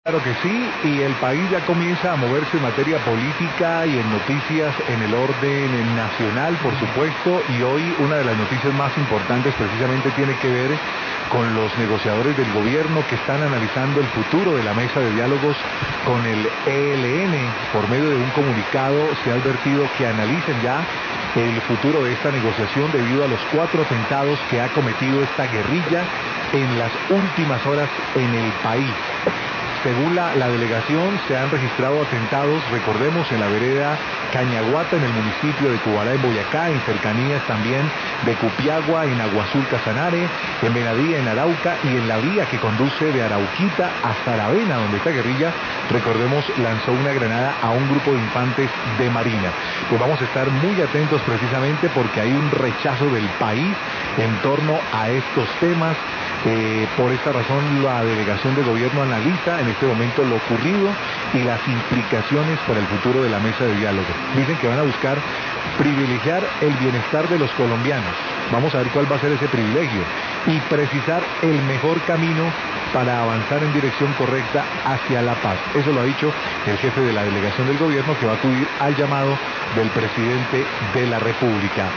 Claro que sí, y el país ya comienza a moverse en materia política y en noticias en el orden nacional, por supuesto, y hoy una de las noticias más importantes precisamente tiene que ver con los negociadores del gobierno que están analizando el futuro de la mesa de diálogos con el ELN. Por medio de un comunicado se ha advertido que analicen ya el futuro de esta negociación debido a los 4 atentados que ha cometido esta guerrilla en las últimas horas en el país. Según la delegación, se han registrado atentados, recordemos, en la vereda Cañaguata, en el municipio de Cubalá, en Boyacá, en cercanías también de Cupiagua, en Aguazul, Casanare, en Benadía, en Arauca, y en la vía que conduce de Arauquita a Saravena, donde esta guerrilla, recordemos, lanzó una granada a un grupo de infantes de Marina. Pues vamos a estar muy atentos precisamente porque hay un rechazo del país en torno a estos temas. Por esta razón, la delegación de gobierno analiza en este momento lo ocurrido y las implicaciones para el futuro de la mesa de diálogo. Dicen que van a buscar privilegiar el bienestar de los colombianos. Vamos a ver cuál va a ser ese privilegio y precisar el mejor camino para avanzar en dirección correcta hacia la paz. Eso lo ha dicho el jefe de la delegación del gobierno, que va a acudir al llamado del presidente de la República.